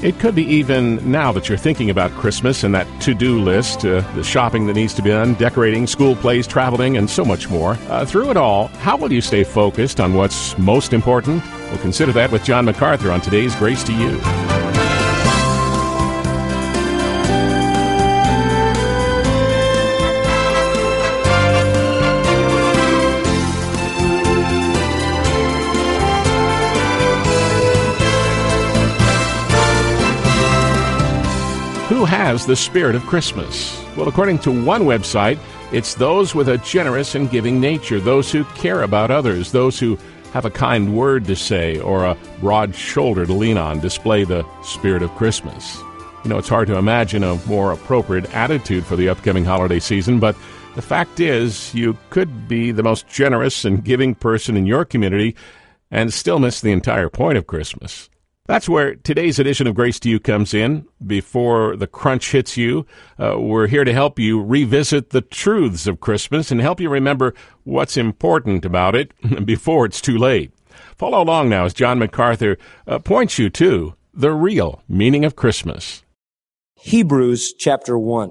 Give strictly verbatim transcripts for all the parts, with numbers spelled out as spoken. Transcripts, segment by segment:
It could be even now that you're thinking about Christmas and that to-do list, uh, the shopping that needs to be done, decorating, school plays, traveling, and so much more. Uh, through it all, how will you stay focused on what's most important? We'll consider that with John MacArthur on today's Grace to You. Who has the spirit of Christmas? Well, according to one website, it's those with a generous and giving nature, those who care about others, those who have a kind word to say or a broad shoulder to lean on, display the spirit of Christmas. You know, it's hard to imagine a more appropriate attitude for the upcoming holiday season, but the fact is you could be the most generous and giving person in your community and still miss the entire point of Christmas. That's where today's edition of Grace to You comes in. Before the crunch hits you, uh, we're here to help you revisit the truths of Christmas and help you remember what's important about it before it's too late. Follow along now as John MacArthur uh, points you to the real meaning of Christmas. Hebrews chapter one.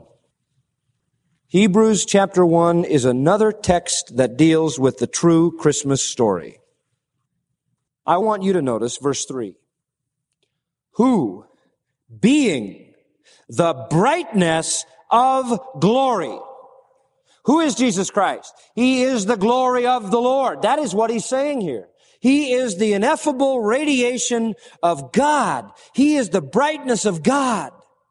Hebrews chapter one is another text that deals with the true Christmas story. I want you to notice verse three. Who, being the brightness of glory. Who is Jesus Christ? He is the glory of the Lord. That is what he's saying here. He is the ineffable radiation of God. He is the brightness of God.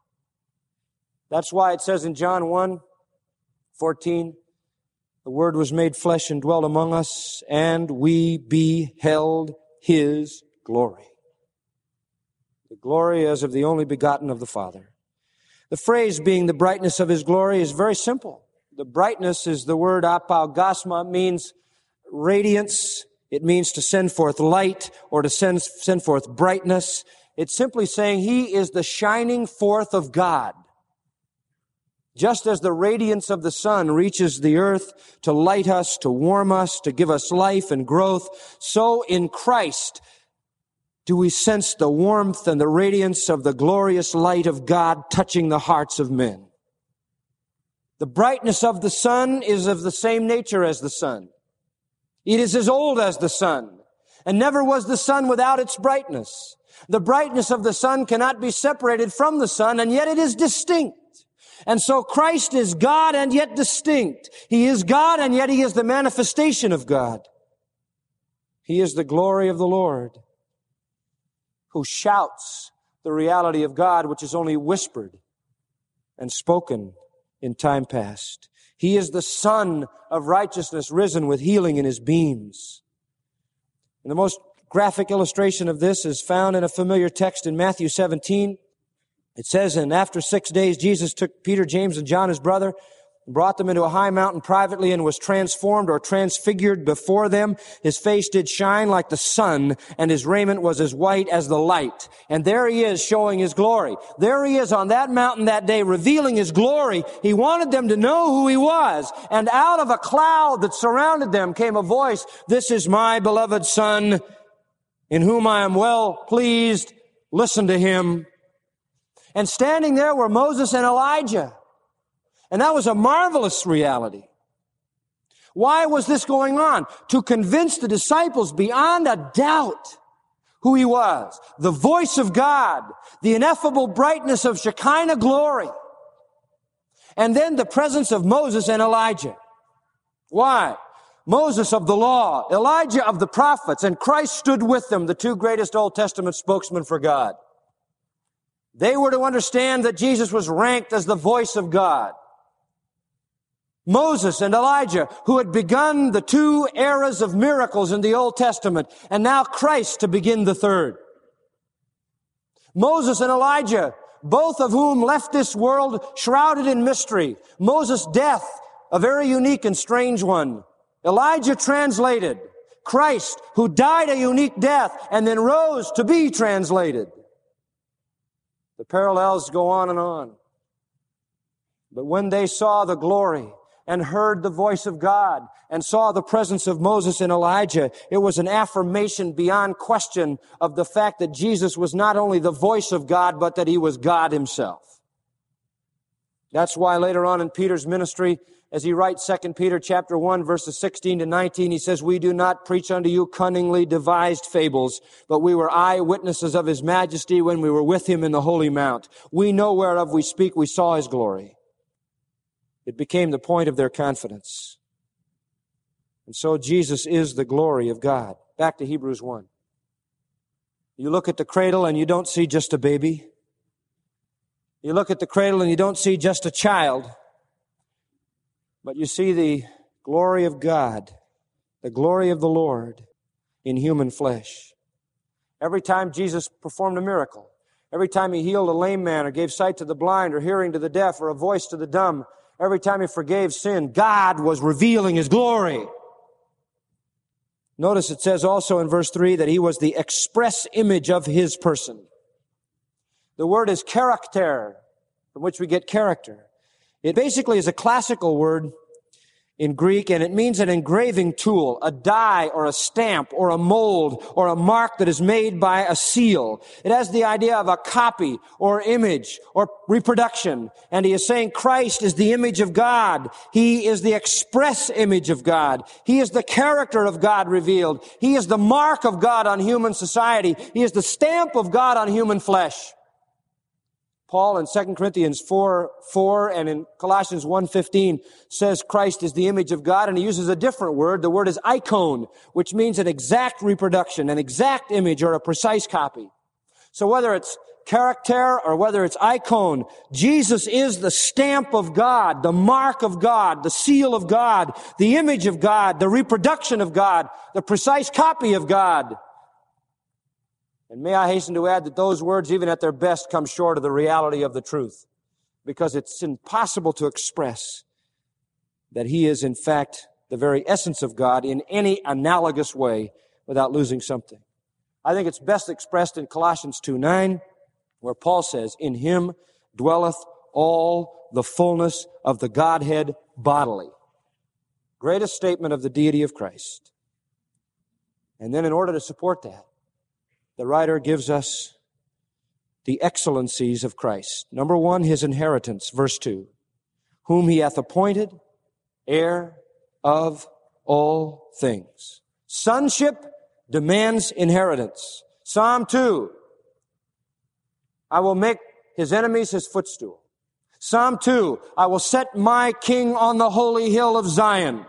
That's why it says in John one fourteen, the Word was made flesh and dwelt among us, and we beheld his glory. The glory as of the only begotten of the Father. The phrase being the brightness of his glory is very simple. The brightness is the word apaugasma, means radiance. It means to send forth light or to send, send forth brightness. It's simply saying he is the shining forth of God. Just as the radiance of the sun reaches the earth to light us, to warm us, to give us life and growth, so in Christ do we sense the warmth and the radiance of the glorious light of God touching the hearts of men. The brightness of the sun is of the same nature as the sun. It is as old as the sun, and never was the sun without its brightness. The brightness of the sun cannot be separated from the sun, and yet it is distinct. And so Christ is God and yet distinct. He is God and yet he is the manifestation of God. He is the glory of the Lord, who shouts the reality of God, which is only whispered and spoken in time past. He is the Son of righteousness, risen with healing in his beams. And the most graphic illustration of this is found in a familiar text in Matthew seventeen. It says, and after six days, Jesus took Peter, James, and John, his brother, and brought them into a high mountain privately and was transformed or transfigured before them. His face did shine like the sun, and his raiment was as white as the light. And there he is showing his glory. There he is on that mountain that day revealing his glory. He wanted them to know who he was. And out of a cloud that surrounded them came a voice, "This is my beloved Son, in whom I am well pleased. Listen to him." And standing there were Moses and Elijah. And that was a marvelous reality. Why was this going on? To convince the disciples beyond a doubt who he was. The voice of God, the ineffable brightness of Shekinah glory. And then the presence of Moses and Elijah. Why? Moses of the law, Elijah of the prophets, and Christ stood with them, the two greatest Old Testament spokesmen for God. They were to understand that Jesus was ranked as the voice of God. Moses and Elijah, who had begun the two eras of miracles in the Old Testament, and now Christ to begin the third. Moses and Elijah, both of whom left this world shrouded in mystery. Moses' death, a very unique and strange one. Elijah translated. Christ, who died a unique death and then rose to be translated. The parallels go on and on. But when they saw the glory, and heard the voice of God and saw the presence of Moses and Elijah, it was an affirmation beyond question of the fact that Jesus was not only the voice of God, but that he was God himself. That's why later on in Peter's ministry, as he writes Second Peter chapter one, verses sixteen to nineteen, he says, "We do not preach unto you cunningly devised fables, but we were eyewitnesses of his majesty when we were with him in the holy mount. We know whereof we speak, we saw his glory." It became the point of their confidence. And so Jesus is the glory of God. Back to Hebrews one. You look at the cradle and you don't see just a baby. You look at the cradle and you don't see just a child. But you see the glory of God, the glory of the Lord in human flesh. Every time Jesus performed a miracle, every time he healed a lame man or gave sight to the blind or hearing to the deaf or a voice to the dumb, every time he forgave sin, God was revealing his glory. Notice it says also in verse three that he was the express image of his person. The word is character, from which we get character. It basically is a classical word in Greek, and it means an engraving tool, a die or a stamp or a mold or a mark that is made by a seal. It has the idea of a copy or image or reproduction. And he is saying Christ is the image of God. He is the express image of God. He is the character of God revealed. He is the mark of God on human society. He is the stamp of God on human flesh. Paul in Second Corinthians four four and in Colossians one fifteen says Christ is the image of God, and he uses a different word. The word is icon, which means an exact reproduction, an exact image, or a precise copy. So whether it's character or whether it's icon, Jesus is the stamp of God, the mark of God, the seal of God, the image of God, the reproduction of God, the precise copy of God. And may I hasten to add that those words, even at their best, come short of the reality of the truth, because it's impossible to express that he is, in fact, the very essence of God in any analogous way without losing something. I think it's best expressed in Colossians two nine, where Paul says, "In him dwelleth all the fullness of the Godhead bodily." Greatest statement of the deity of Christ. And then in order to support that, the writer gives us the excellencies of Christ. Number one, his inheritance, verse two. Whom he hath appointed heir of all things. Sonship demands inheritance. Psalm two. I will make his enemies his footstool. Psalm two. I will set my king on the holy hill of Zion.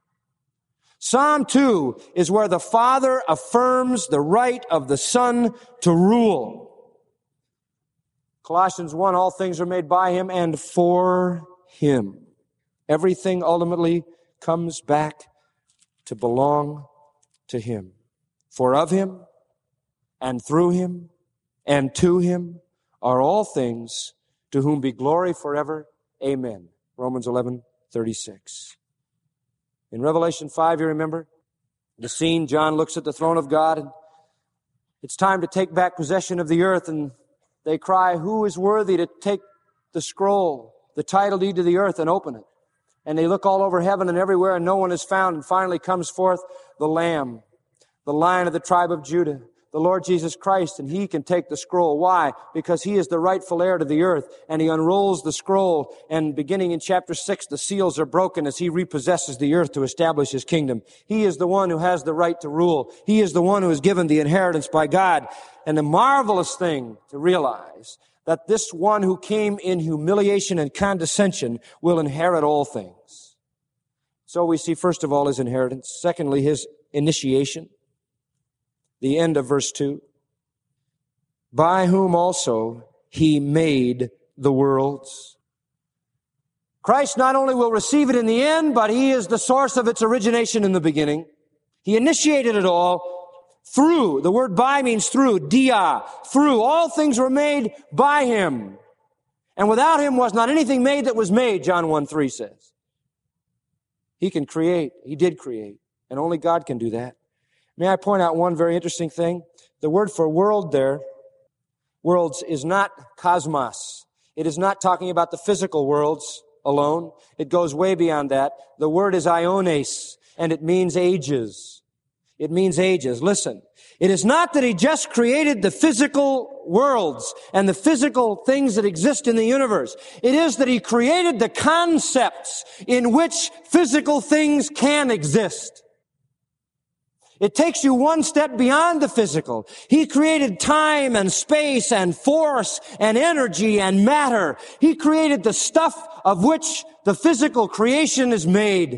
Psalm two is where the Father affirms the right of the Son to rule. Colossians one, all things are made by him and for him. Everything ultimately comes back to belong to him. For of him and through him and to him are all things, to whom be glory forever. Amen. Romans eleven thirty-six. In Revelation five, you remember the scene. John looks at the throne of God, and it's time to take back possession of the earth, and they cry, "Who is worthy to take the scroll, the title deed to the earth, and open it?" And they look all over heaven and everywhere, and no one is found. And finally comes forth the Lamb, the Lion of the tribe of Judah, the Lord Jesus Christ, and he can take the scroll. Why? Because he is the rightful heir to the earth, and he unrolls the scroll, and beginning in chapter six, the seals are broken as he repossesses the earth to establish his kingdom. He is the one who has the right to rule. He is the one who is given the inheritance by God. And the marvelous thing to realize that this one who came in humiliation and condescension will inherit all things. So we see, first of all, his inheritance. Secondly, his initiation. The end of verse two. By whom also he made the worlds. Christ not only will receive it in the end, but he is the source of its origination in the beginning. He initiated it all through. The word by means through. Dia. Through. All things were made by him. And without him was not anything made that was made, John one three says. He can create. He did create. And only God can do that. May I point out one very interesting thing? The word for world there, worlds, is not cosmos. It is not talking about the physical worlds alone. It goes way beyond that. The word is iones, and it means ages. It means ages. Listen, it is not that he just created the physical worlds and the physical things that exist in the universe. It is that he created the concepts in which physical things can exist. It takes you one step beyond the physical. He created time and space and force and energy and matter. He created the stuff of which the physical creation is made.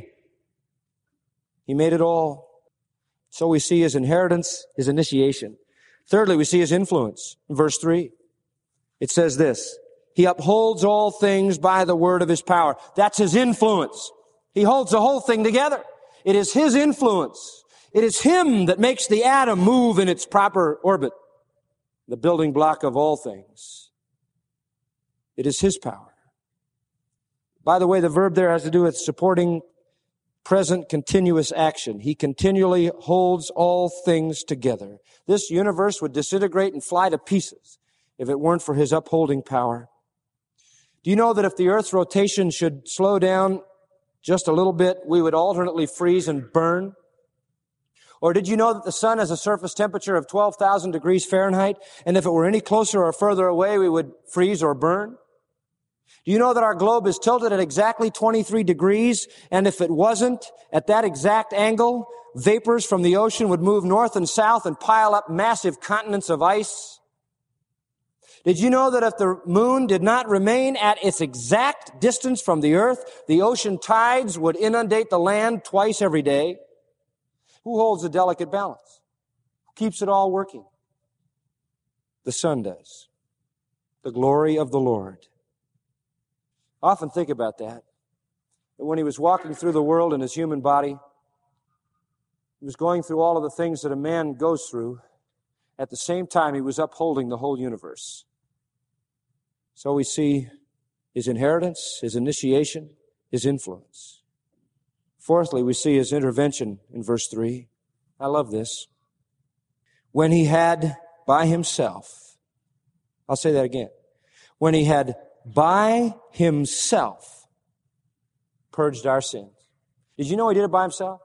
He made it all. So we see his inheritance, his initiation. Thirdly, we see his influence. In verse three, it says this: he upholds all things by the word of his power. That's his influence. He holds the whole thing together. It is his influence. It is him that makes the atom move in its proper orbit, the building block of all things. It is his power. By the way, the verb there has to do with supporting present continuous action. He continually holds all things together. This universe would disintegrate and fly to pieces if it weren't for his upholding power. Do you know that if the earth's rotation should slow down just a little bit, we would alternately freeze and burn? Or did you know that the sun has a surface temperature of twelve thousand degrees Fahrenheit, and if it were any closer or further away, we would freeze or burn? Do you know that our globe is tilted at exactly twenty-three degrees, and if it wasn't at that exact angle, vapors from the ocean would move north and south and pile up massive continents of ice? Did you know that if the moon did not remain at its exact distance from the earth, the ocean tides would inundate the land twice every day? Who holds the delicate balance? Who keeps it all working? The sun does. The glory of the Lord. I often think about that. That when he was walking through the world in his human body, he was going through all of the things that a man goes through. At the same time, he was upholding the whole universe. So we see his inheritance, his initiation, his influence. Fourthly, we see his intervention in verse three. I love this. When he had by himself, I'll say that again. When he had by himself purged our sins. Did you know he did it by himself?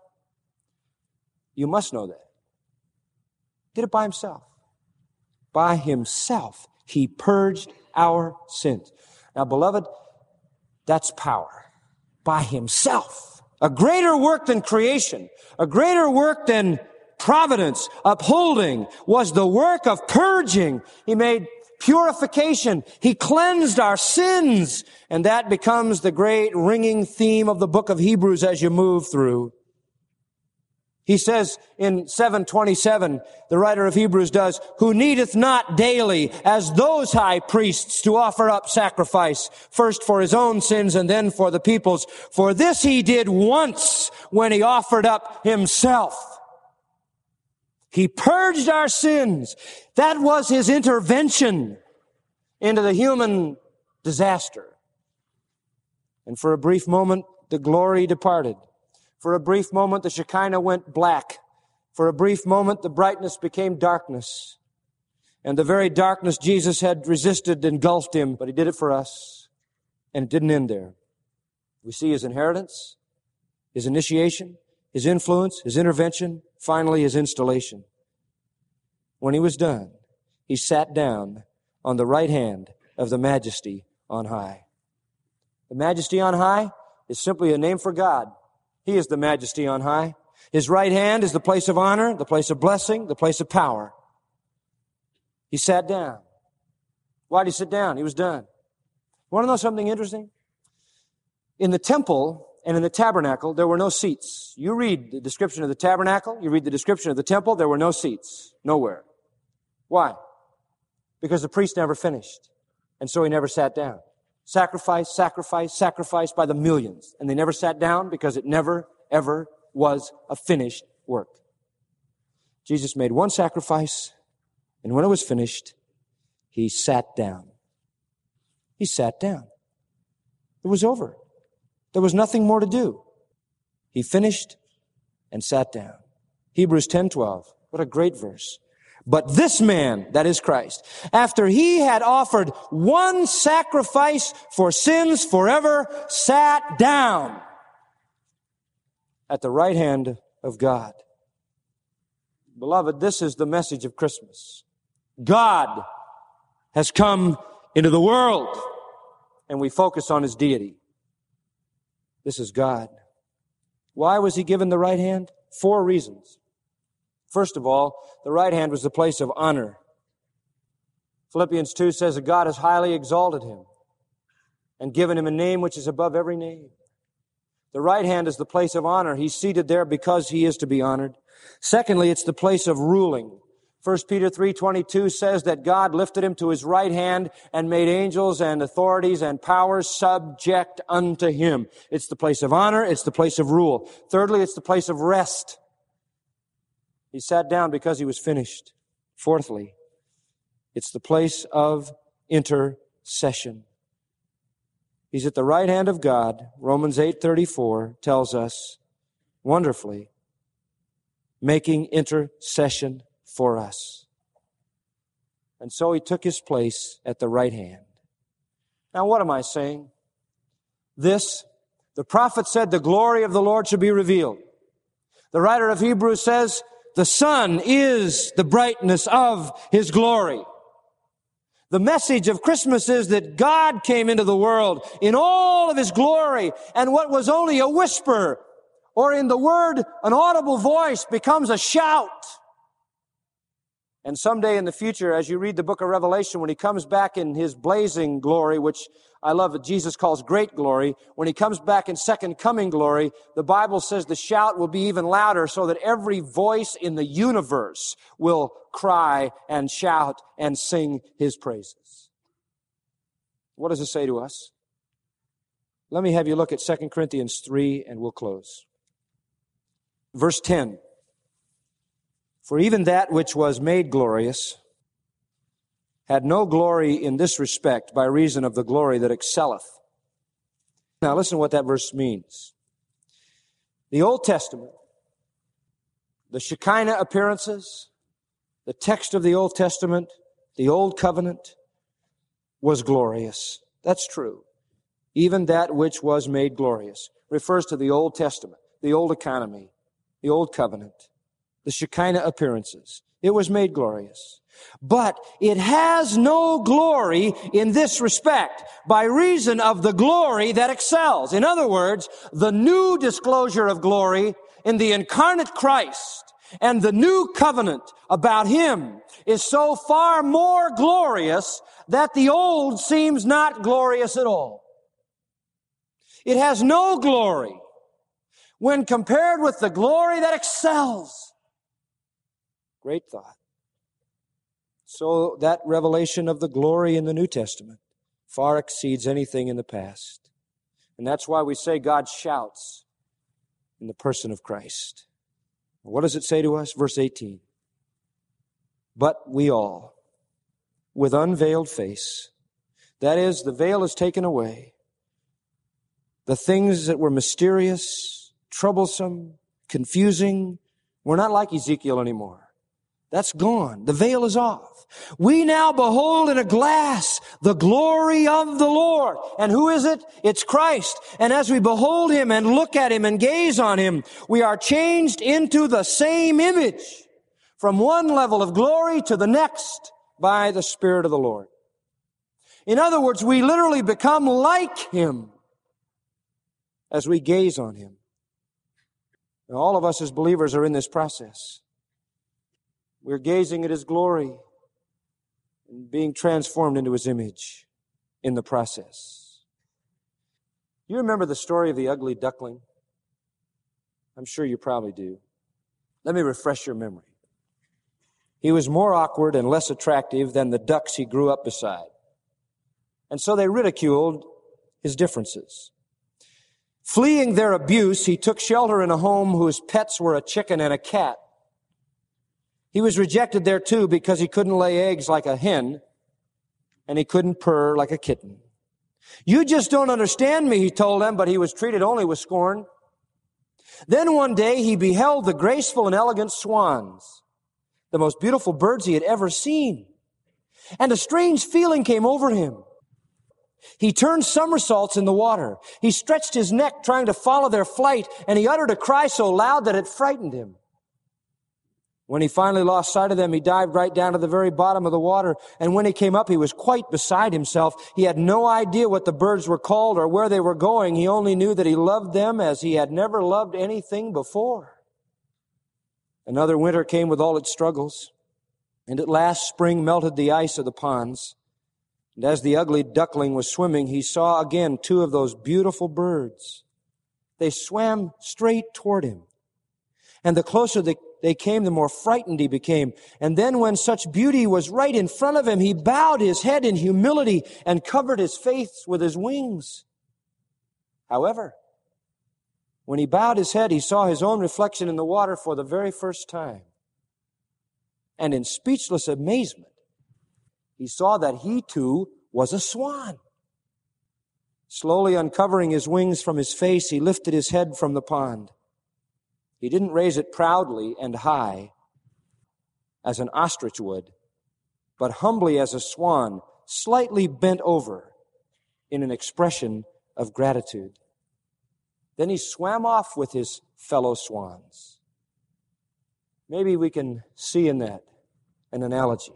You must know that. He did it by himself. By himself, he purged our sins. Now, beloved, that's power. By himself. A greater work than creation, a greater work than providence, upholding, was the work of purging. He made purification. He cleansed our sins. And that becomes the great ringing theme of the book of Hebrews as you move through. He says in seven twenty-seven, the writer of Hebrews does, who needeth not daily, as those high priests, to offer up sacrifice, first for his own sins and then for the people's. For this he did once when he offered up himself. He purged our sins. That was his intervention into the human disaster. And for a brief moment, the glory departed. For a brief moment, the Shekinah went black. For a brief moment, the brightness became darkness. And the very darkness Jesus had resisted engulfed him, but he did it for us. And it didn't end there. We see his inheritance, his initiation, his influence, his intervention, finally his installation. When he was done, he sat down on the right hand of the Majesty on high. The Majesty on high is simply a name for God. He is the Majesty on high. His right hand is the place of honor, the place of blessing, the place of power. He sat down. Why did he sit down? He was done. Want to know something interesting? In the temple and in the tabernacle, there were no seats. You read the description of the tabernacle, you read the description of the temple, there were no seats. Nowhere. Why? Because the priest never finished. And so he never sat down. Sacrifice, sacrifice, sacrifice by the millions. And they never sat down because it never, ever was a finished work. Jesus made one sacrifice, and when it was finished, he sat down. He sat down. It was over. There was nothing more to do. He finished and sat down. Hebrews ten twelve. What a great verse. But this man, that is Christ, after he had offered one sacrifice for sins forever, sat down at the right hand of God. Beloved, this is the message of Christmas. God has come into the world, and we focus on his deity. This is God. Why was he given the right hand? Four reasons. First of all, the right hand was the place of honor. Philippians two says that God has highly exalted him and given him a name which is above every name. The right hand is the place of honor. He's seated there because he is to be honored. Secondly, it's the place of ruling. First Peter three twenty-two says that God lifted him to his right hand and made angels and authorities and powers subject unto him. It's the place of honor. It's the place of rule. Thirdly, it's the place of rest. He sat down because he was finished. Fourthly, it's the place of intercession. He's at the right hand of God. Romans eight thirty-four tells us, wonderfully, making intercession for us. And so he took his place at the right hand. Now, what am I saying? This, the prophet said the glory of the Lord should be revealed. The writer of Hebrews says, the sun is the brightness of his glory. The message of Christmas is that God came into the world in all of his glory, and what was only a whisper, or in the word, an audible voice, becomes a shout. And someday in the future, as you read the book of Revelation, when he comes back in his blazing glory, which I love that Jesus calls great glory, when he comes back in second coming glory, the Bible says the shout will be even louder so that every voice in the universe will cry and shout and sing his praises. What does it say to us? Let me have you look at Second Corinthians three and we'll close. Verse ten. For even that which was made glorious had no glory in this respect by reason of the glory that excelleth. Now listen to what that verse means. The Old Testament, the Shekinah appearances, the text of the Old Testament, the Old Covenant was glorious. That's true. Even that which was made glorious refers to the Old Testament, the Old Economy, the Old Covenant, the Shekinah appearances. It was made glorious. But it has no glory in this respect by reason of the glory that excels. In other words, the new disclosure of glory in the incarnate Christ and the new covenant about him is so far more glorious that the old seems not glorious at all. It has no glory when compared with the glory that excels. Great thought. So that revelation of the glory in the New Testament far exceeds anything in the past. And that's why we say God shouts in the person of Christ. What does it say to us? Verse eighteen. But we all, with unveiled face, that is, the veil is taken away, the things that were mysterious, troublesome, confusing, we're not like Ezekiel anymore. That's gone. The veil is off. We now behold in a glass the glory of the Lord. And who is it? It's Christ. And as we behold him and look at him and gaze on him, we are changed into the same image from one level of glory to the next by the Spirit of the Lord. In other words, we literally become like him as we gaze on him. Now, all of us as believers are in this process. We're gazing at his glory and being transformed into his image in the process. You remember the story of the ugly duckling? I'm sure you probably do. Let me refresh your memory. He was more awkward and less attractive than the ducks he grew up beside. And so they ridiculed his differences. Fleeing their abuse, he took shelter in a home whose pets were a chicken and a cat. He was rejected there too because he couldn't lay eggs like a hen and he couldn't purr like a kitten. You just don't understand me, he told them, but he was treated only with scorn. Then one day he beheld the graceful and elegant swans the most beautiful birds he had ever seen. And a strange feeling came over him. He turned somersaults in the water. He stretched his neck trying to follow their flight, and he uttered a cry so loud that it frightened him. When he finally lost sight of them, he dived right down to the very bottom of the water, and when he came up, he was quite beside himself. He had no idea what the birds were called or where they were going. He only knew that he loved them as he had never loved anything before. Another winter came with all its struggles, and at last spring melted the ice of the ponds. And as the ugly duckling was swimming, he saw again two of those beautiful birds. They swam straight toward him. And the closer they, they came, the more frightened he became. And then when such beauty was right in front of him, he bowed his head in humility and covered his face with his wings. However, when he bowed his head, he saw his own reflection in the water for the very first time. And in speechless amazement, he saw that he too was a swan. Slowly uncovering his wings from his face, he lifted his head from the pond. He didn't raise it proudly and high as an ostrich would, but humbly as a swan, slightly bent over in an expression of gratitude. Then he swam off with his fellow swans. Maybe we can see in that an analogy.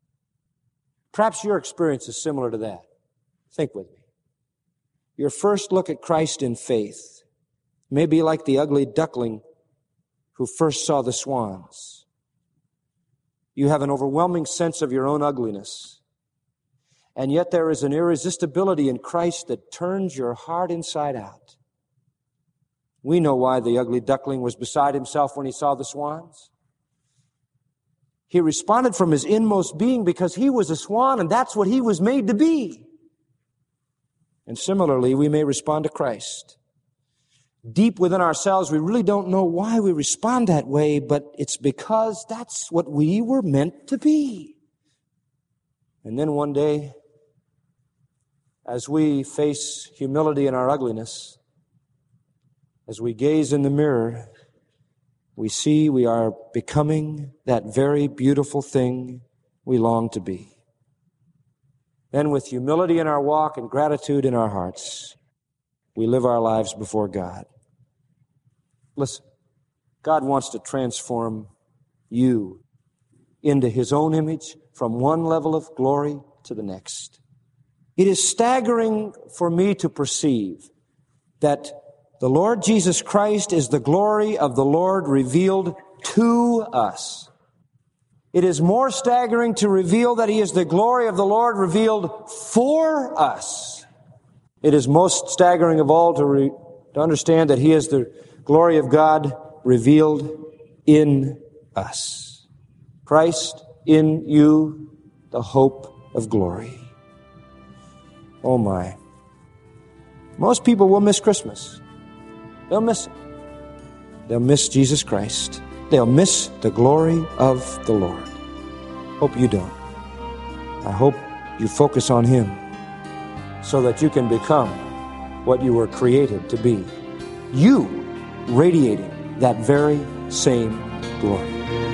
Perhaps your experience is similar to that. Think with me. Your first look at Christ in faith may be like the ugly duckling who first saw the swans. You have an overwhelming sense of your own ugliness, and yet there is an irresistibility in Christ that turns your heart inside out. We know why the ugly duckling was beside himself when he saw the swans. He responded from his inmost being because he was a swan, and that's what he was made to be. And similarly, we may respond to Christ. Deep within ourselves, we really don't know why we respond that way, but it's because that's what we were meant to be. And then one day, as we face humility in our ugliness, as we gaze in the mirror, we see we are becoming that very beautiful thing we long to be. Then with humility in our walk and gratitude in our hearts, we live our lives before God. Listen, God wants to transform you into His own image from one level of glory to the next. It is staggering for me to perceive that the Lord Jesus Christ is the glory of the Lord revealed to us. It is more staggering to reveal that He is the glory of the Lord revealed for us. It is most staggering of all to, re- to understand that He is the glory of God revealed in us. Christ in you, the hope of glory. Oh my. Most people will miss Christmas. They'll miss it. They'll miss Jesus Christ. They'll miss the glory of the Lord. Hope you don't. I hope you focus on Him so that you can become what you were created to be. You radiating that very same glory.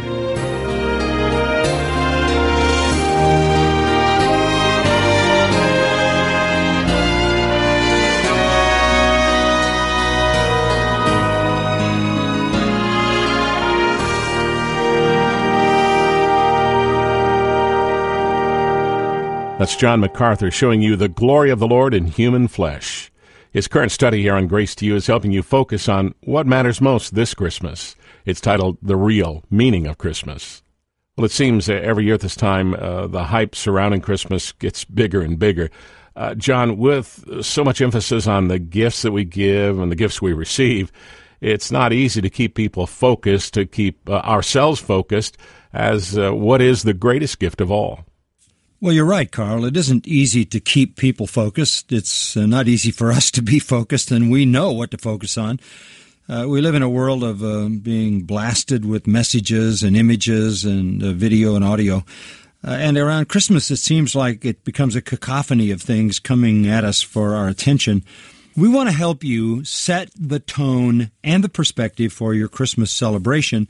That's John MacArthur showing you the glory of the Lord in human flesh. His current study here on Grace to You is helping you focus on what matters most this Christmas. It's titled The Real Meaning of Christmas. Well, it seems uh, every year at this time, uh, the hype surrounding Christmas gets bigger and bigger. Uh, John, with so much emphasis on the gifts that we give and the gifts we receive, it's not easy to keep people focused, to keep uh, ourselves focused as uh, what is the greatest gift of all. Well, you're right, Carl. It isn't easy to keep people focused. It's uh, not easy for us to be focused, and we know what to focus on. Uh, we live in a world of uh, being blasted with messages and images and uh, video and audio. Uh, and around Christmas, it seems like it becomes a cacophony of things coming at us for our attention. We want to help you set the tone and the perspective for your Christmas celebration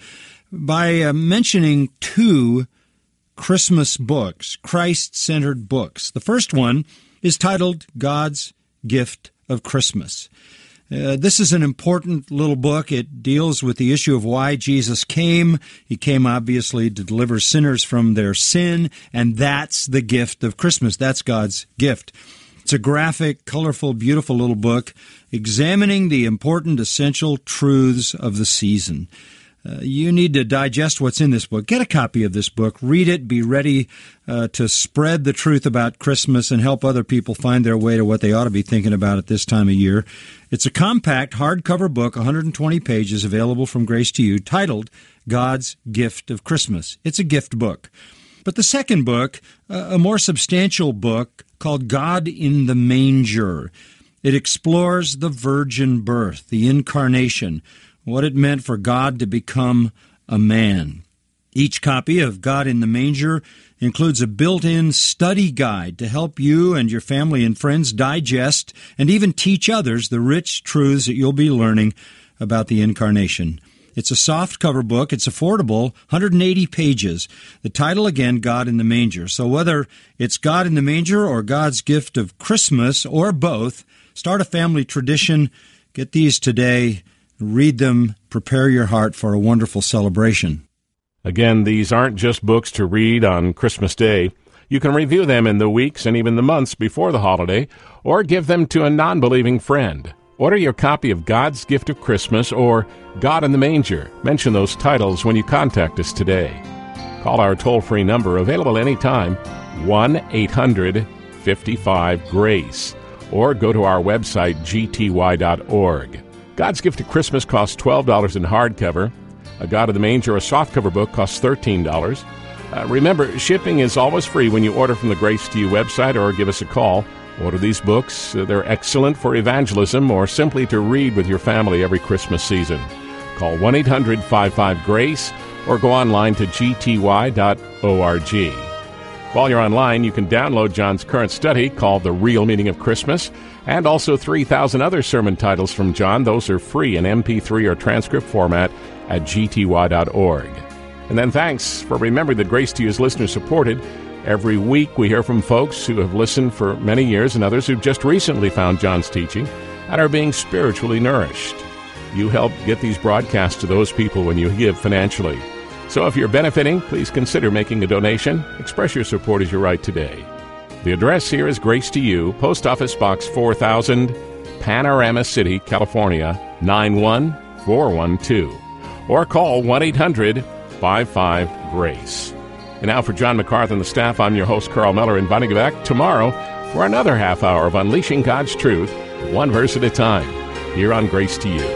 by uh, mentioning two Christmas books, Christ-centered books. The first one is titled God's Gift of Christmas. Uh, this is an important little book. It deals with the issue of why Jesus came. He came, obviously, to deliver sinners from their sin, and that's the gift of Christmas. That's God's gift. It's a graphic, colorful, beautiful little book examining the important, essential truths of the season. Uh, you need to digest what's in this book. Get a copy of this book. Read it. Be ready uh, to spread the truth about Christmas and help other people find their way to what they ought to be thinking about at this time of year. It's a compact, hardcover book, one hundred twenty pages, available from Grace to You, titled God's Gift of Christmas. It's a gift book. But the second book, uh, a more substantial book called God in the Manger, it explores the virgin birth, the incarnation, what it meant for God to become a man. Each copy of God in the Manger includes a built-in study guide to help you and your family and friends digest and even teach others the rich truths that you'll be learning about the incarnation. It's a soft-cover book. It's affordable, one hundred eighty pages. The title, again, God in the Manger. So whether it's God in the Manger or God's Gift of Christmas or both, start a family tradition. Get these today. Read them. Prepare your heart for a wonderful celebration. Again, these aren't just books to read on Christmas Day. You can review them in the weeks and even the months before the holiday, or give them to a non-believing friend. Order your copy of God's Gift of Christmas or God in the Manger. Mention those titles when you contact us today. Call our toll-free number, available anytime, one eight hundred fifty-five GRACE, or go to our website, g t y dot org. God's Gift of Christmas costs twelve dollars in hardcover. A God in the Manger, a softcover book, costs thirteen dollars. Uh, remember, shipping is always free when you order from the Grace to You website or give us a call. Order these books. Uh, they're excellent for evangelism or simply to read with your family every Christmas season. Call one eight hundred fifty-five GRACE or go online to g t y dot org. While you're online, you can download John's current study called The Real Meaning of Christmas, and also three thousand other sermon titles from John. Those are free in M P three or transcript format at g t y dot org. And then thanks for remembering that Grace to You is listener-supported. Every week we hear from folks who have listened for many years and others who've just recently found John's teaching and are being spiritually nourished. You help get these broadcasts to those people when you give financially. So if you're benefiting, please consider making a donation. Express your support as you write today. The address here is Grace to You, Post Office Box four thousand, Panorama City, California, nine one four one two. Or call one eight hundred fifty-five GRACE. And now for John MacArthur and the staff, I'm your host, Carl Miller, inviting you back tomorrow for another half hour of Unleashing God's Truth, one verse at a time, here on Grace to You.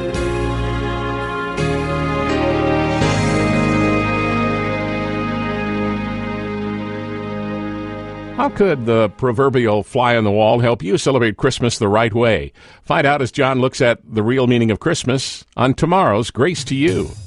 How could the proverbial fly on the wall help you celebrate Christmas the right way? Find out as John looks at the real meaning of Christmas on tomorrow's Grace to You.